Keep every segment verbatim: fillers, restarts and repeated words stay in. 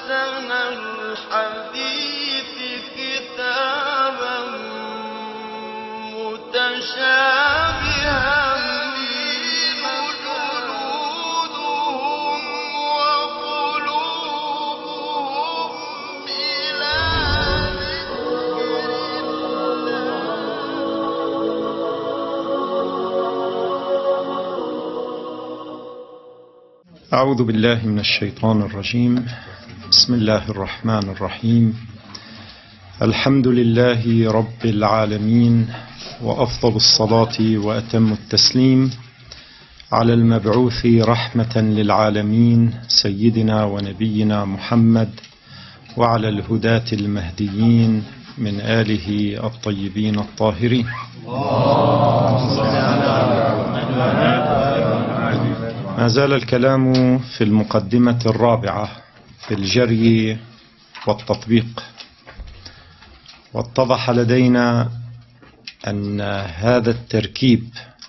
أحسن الحديث كتابا متشابها جلودهم وقلوبهم إلى أعوذ بالله من الشيطان الرجيم. بسم الله الرحمن الرحيم. الحمد لله رب العالمين، وأفضل الصلاة وأتم التسليم على المبعوث رحمة للعالمين سيدنا ونبينا محمد، وعلى الهداة المهديين من آله الطيبين الطاهرين. ما زال الكلام في المقدمة الرابعة في الجري والتطبيق، واتضح لدينا أن هذا التركيب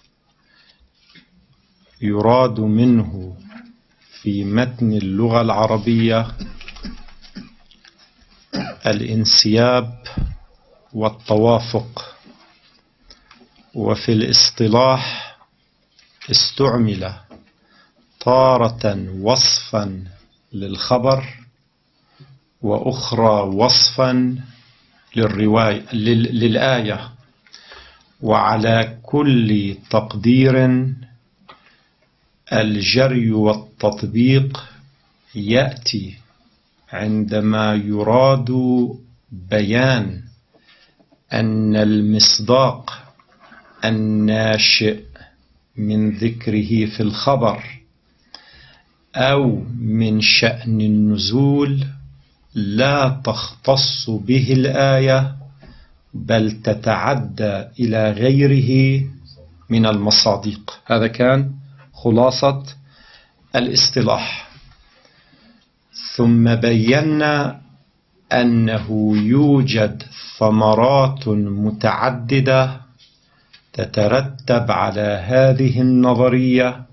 يراد منه في متن اللغة العربية الانسياب والتوافق، وفي الاصطلاح استعمل تارة وصفا للخبر، وأخرى وصفا للرواية للآية، وعلى كل تقدير الجري والتطبيق يأتي عندما يراد بيان أن المصداق الناشئ من ذكره في الخبر أو من شأن النزول لا تختص به الآية، بل تتعدى إلى غيره من المصادق. هذا كان خلاصة الاصطلاح. ثم بينا أنه يوجد ثمرات متعددة تترتب على هذه النظرية،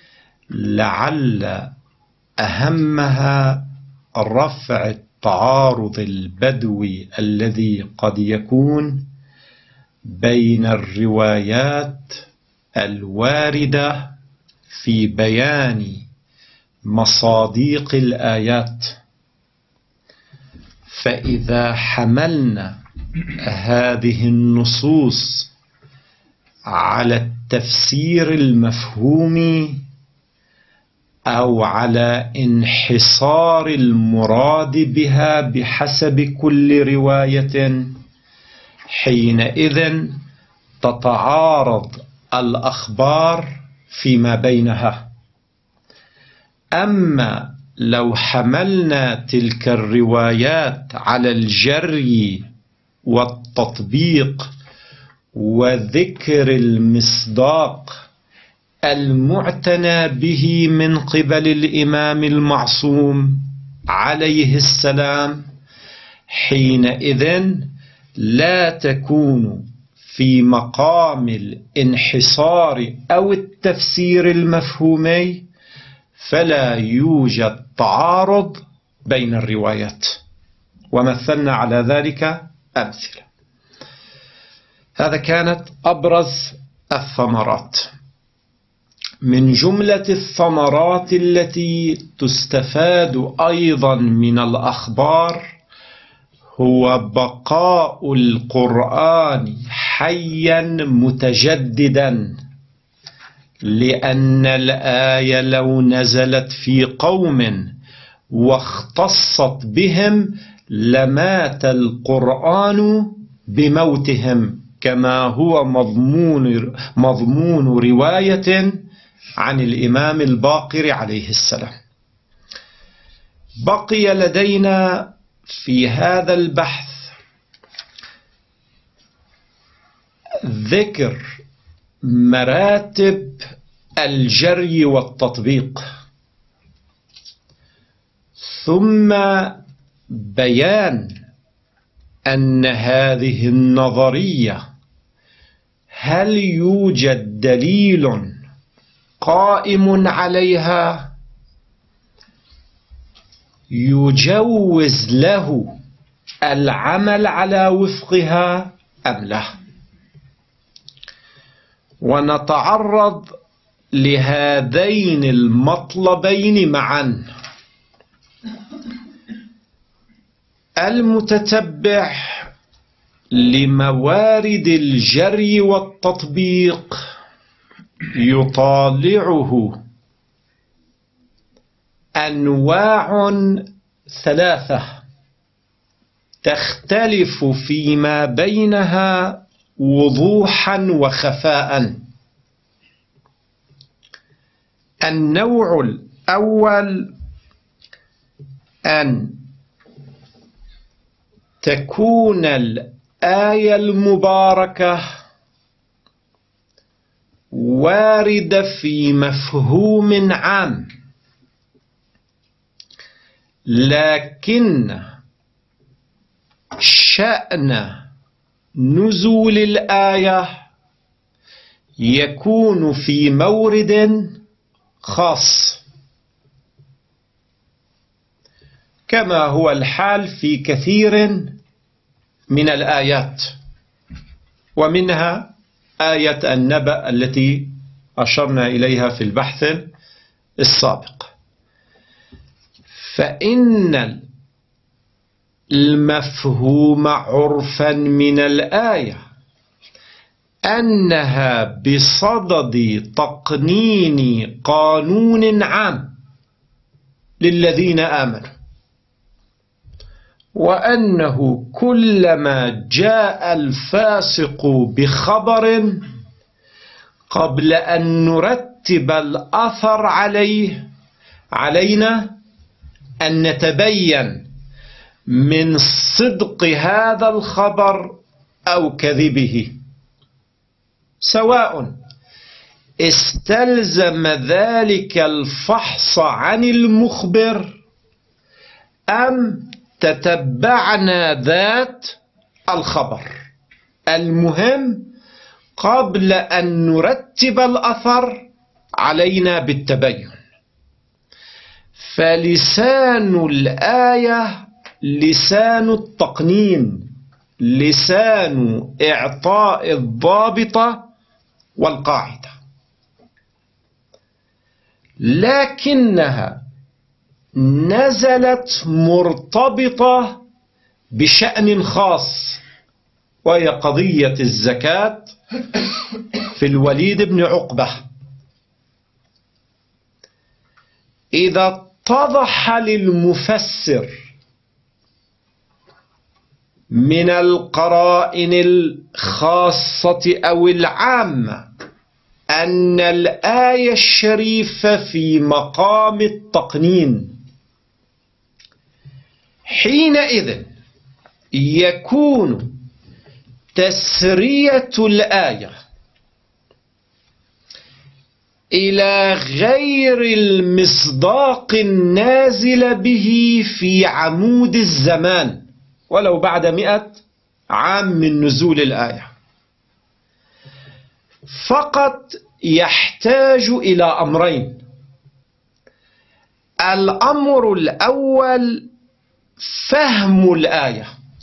لعل أهمها رفع التعارض البدوي الذي قد يكون بين الروايات الواردة في بيان مصادق الآيات. فإذا حملنا هذه النصوص على التفسير المفهومي أو على انحصار المراد بها بحسب كل رواية، حينئذ تتعارض الأخبار فيما بينها. أما لو حملنا تلك الروايات على الجري والتطبيق وذكر المصداق المعتنى به من قبل الإمام المعصوم عليه السلام، حينئذ لا تكون في مقام الانحصار أو التفسير المفهومي، فلا يوجد تعارض بين الروايات. ومثلنا على ذلك أمثلة. هذا كانت أبرز الثمرات. من جملة الثمرات التي تستفاد أيضا من الأخبار هو بقاء القرآن حيا متجددا، لأن الآية لو نزلت في قوم واختصت بهم لمات القرآن بموتهم، كما هو مضمون, مضمون رواية عن الإمام الباقر عليه السلام. بقي لدينا في هذا البحث ذكر مراتب الجري والتطبيق، ثم بيان أن هذه النظرية هل يوجد دليل قائم عليها يجوز له العمل على وفقها أم لا. ونتعرض لهذين المطلبين معا. المتتبع لموارد الجري والتطبيق يطالعه أنواع ثلاثة تختلف فيما بينها وضوحا وخفاء. النوع الأول أن تكون الآية المباركة واردة في مفهوم عام، لكن شأن نزول الآية يكون في مورد خاص، كما هو الحال في كثير من الآيات، ومنها آية النبأ التي أشرنا إليها في البحث السابق. فإن المفهوم عرفا من الآية أنها بصدد تقنين قانون عام للذين آمنوا، وأنه كلما جاء الفاسق بخبر قبل أن نرتب الأثر عليه علينا أن نتبين من صدق هذا الخبر أو كذبه، سواء استلزم ذلك الفحص عن المخبر أم تتبعنا ذات الخبر. المهم قبل أن نرتب الأثر علينا بالتبين. فلسان الآية لسان التقنين، لسان إعطاء الضابطة والقاعدة، لكنها نزلت مرتبطة بشأن خاص، وهي قضية الزكاة في الوليد بن عقبة. إذا اتضح للمفسر من القرائن الخاصة أو العامة أن الآية الشريفة في مقام التقنين، حينئذ يكون تسرية الآية إلى غير المصداق النازل به في عمود الزمان ولو بعد مئة عام من نزول الآية، فقط يحتاج إلى أمرين. الأمر الأول فهم الآية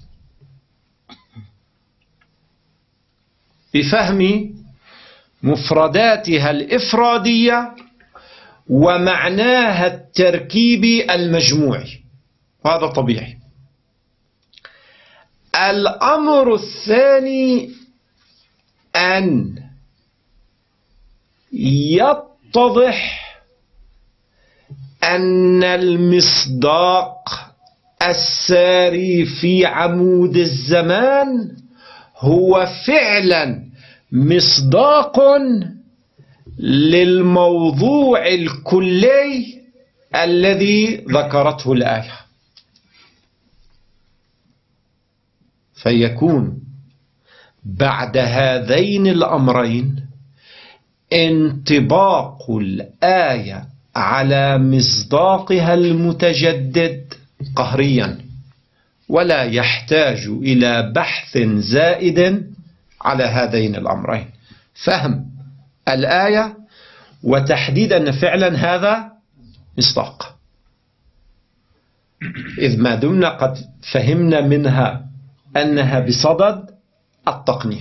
بفهم مفرداتها الإفرادية ومعناها التركيبي المجموعي، وهذا طبيعي. الأمر الثاني أن يتضح أن المصداق الساري في عمود الزمان هو فعلا مصداق للموضوع الكلي الذي ذكرته الآية، فيكون بعد هذين الأمرين انطباق الآية على مصداقها المتجدد قهريا، ولا يحتاج إلى بحث زائد على هذين الأمرين: فهم الآية وتحديد أن فعلا هذا مصداق. إذ ما دمنا قد فهمنا منها أنها بصدد التقنين.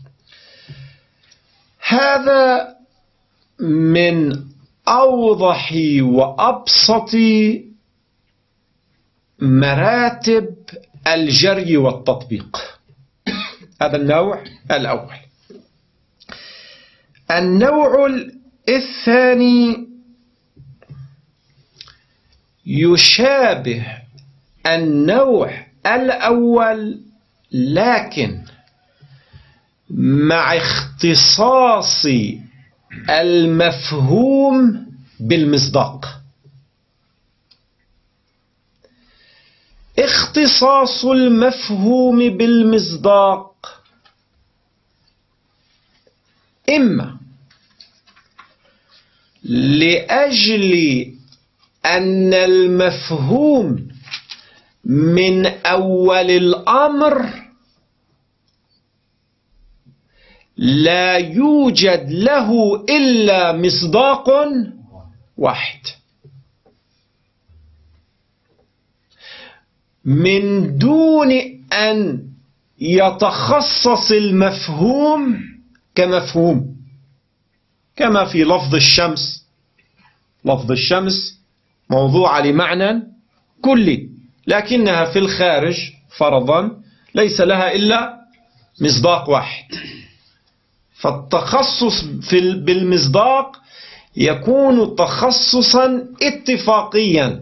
هذا من أوضح وأبسط مراتب الجري والتطبيق. هذا النوع الأول. النوع الثاني يشابه النوع الأول، لكن مع اختصاص المفهوم بالمصداق. اختصاص المفهوم بالمصداق إما لأجل أن المفهوم من أول الأمر لا يوجد له إلا مصداق واحد، من دون أن يتخصص المفهوم كمفهوم، كما في لفظ الشمس. لفظ الشمس موضوع لمعنى كلي، لكنها في الخارج فرضا ليس لها إلا مصداق واحد، فالتخصص في بالمصداق يكون تخصصا اتفاقيا.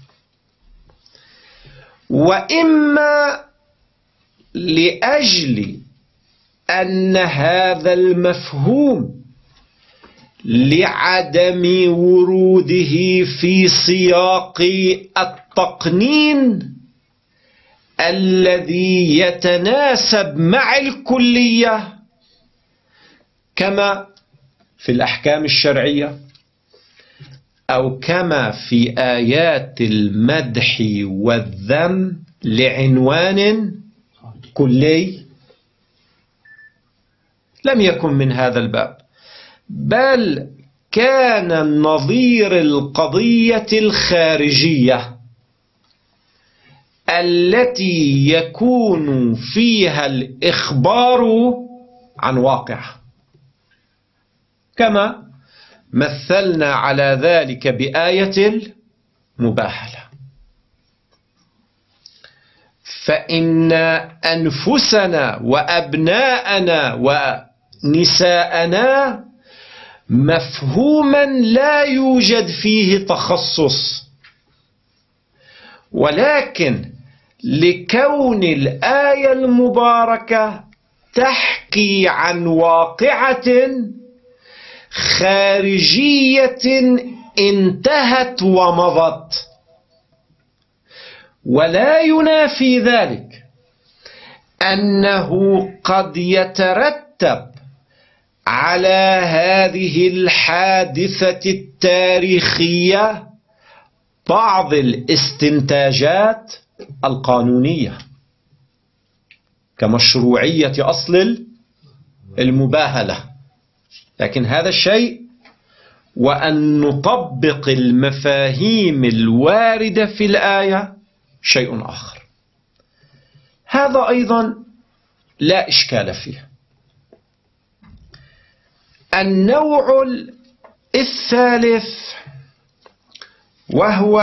وإما لأجل أن هذا المفهوم لعدم وروده في سياق التقنين الذي يتناسب مع الكلية، كما في الأحكام الشرعية أو كما في آيات المدح والذم لعنوان كلي، لم يكن من هذا الباب، بل كان النظير القضية الخارجية التي يكون فيها الإخبار عن واقع، كما مثلنا على ذلك بآية المباهلة. فإن أنفسنا وأبناءنا ونساءنا مفهوما لا يوجد فيه تخصص، ولكن لكون الآية المباركة تحكي عن واقعة خارجية انتهت ومضت، ولا ينافي ذلك أنه قد يترتب على هذه الحادثة التاريخية بعض الاستنتاجات القانونية كمشروعية أصل المباهلة، لكن هذا الشيء وأن نطبق المفاهيم الواردة في الآية شيء آخر. هذا أيضا لا إشكال فيه. النوع الثالث وهو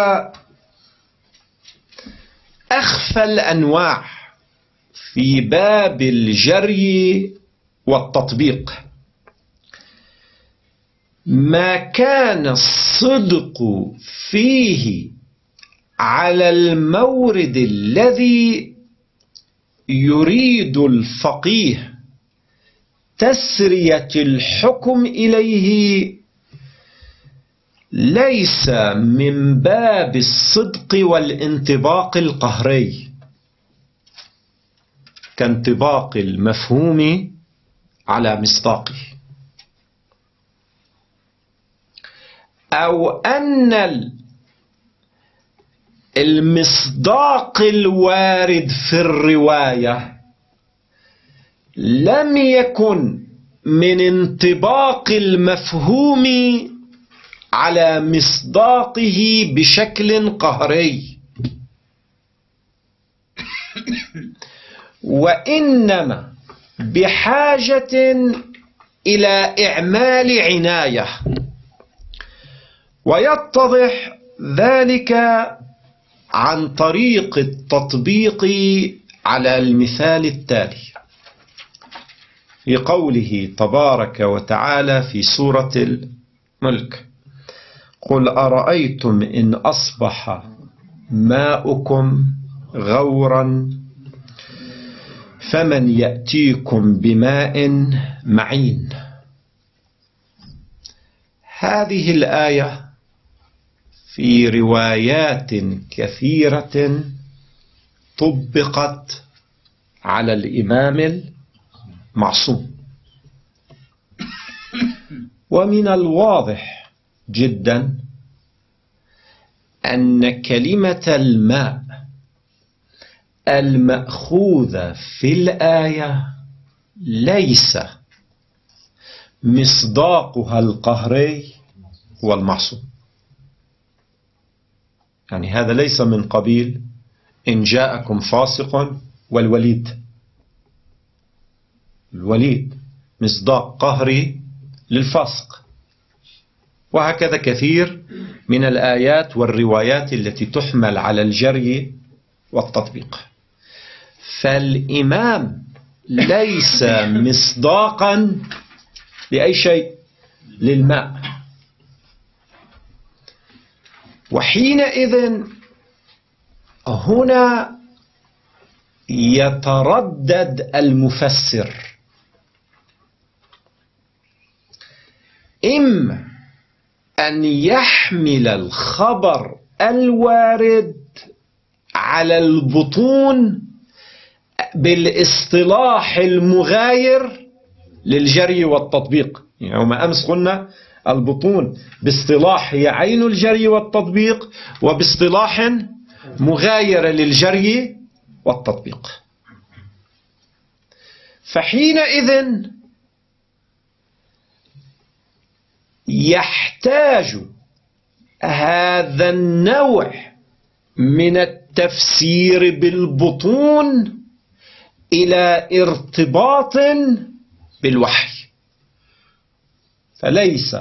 أخفى الأنواع في باب الجري والتطبيق، ما كان الصدق فيه على المورد الذي يريد الفقيه تسرية الحكم إليه ليس من باب الصدق والانطباق القهري كانطباق المفهوم على مصداقه، أو أن المصداق الوارد في الرواية لم يكن من انطباق المفهوم على مصداقه بشكل قهري، وإنما بحاجة إلى إعمال عناية. ويتضح ذلك عن طريق التطبيق على المثال التالي في قوله تبارك وتعالى في سورة الملك: قل أرأيتم إن أصبح ماؤكم غورا فمن يأتيكم بماء معين. هذه الآية في روايات كثيرة طبقت على الإمام المعصوم، ومن الواضح جدا أن كلمة الماء المأخوذة في الآية ليس مصداقها القهري والمعصوم. يعني هذا ليس من قبيل إن جاءكم فاسق والوليد. الوليد مصداق قهري للفاسق. وهكذا كثير من الآيات والروايات التي تحمل على الجري والتطبيق. فالإمام ليس مصداقا لأي شيء للماء. وحينئذ هنا يتردد المفسر، إما أن يحمل الخبر الوارد على البطون بالاصطلاح المغاير للجري والتطبيق. يعني ما أمس قلنا البطون باصطلاح هي عين الجري والتطبيق، وباصطلاح مغاير للجري والتطبيق. فحينئذ يحتاج هذا النوع من التفسير بالبطون إلى ارتباط بالوحي، فليس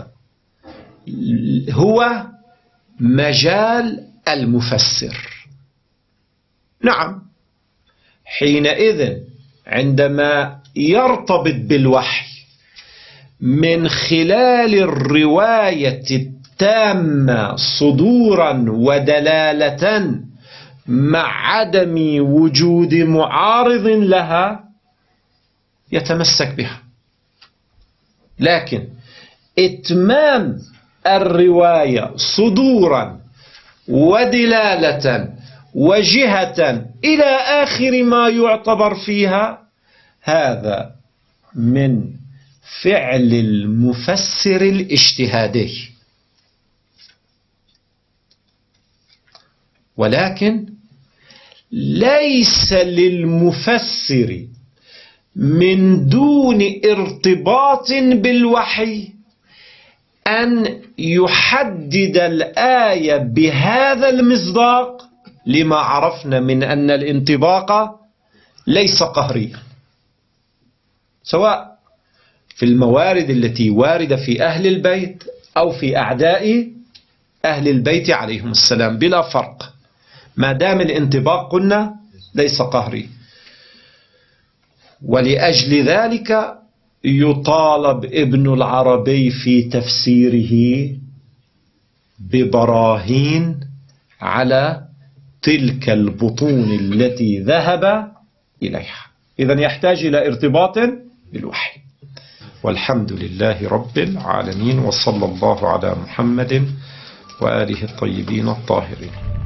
هو مجال المفسر. نعم، حينئذ عندما يرتبط بالوحي من خلال الرواية التامة صدورا ودلالة مع عدم وجود معارض لها يتمسك بها. لكن إتمام الرواية صدورا ودلالة وجهة إلى آخر ما يعتبر فيها، هذا من فعل المفسر الاجتهادي. ولكن ليس للمفسر من دون ارتباط بالوحي أن يحدد الآية بهذا المصداق، لما عرفنا من أن الانطباق ليس قهريا، سواء في الموارد التي واردة في أهل البيت أو في أعداء أهل البيت عليهم السلام، بلا فرق، ما دام الانطباق قلنا ليس قهري. ولأجل ذلك يطالب ابن العربي في تفسيره ببراهين على تلك البطون التي ذهب إليها. إذن يحتاج إلى ارتباط بالوحي. والحمد لله رب العالمين، وصلى الله على محمد وآله الطيبين الطاهرين.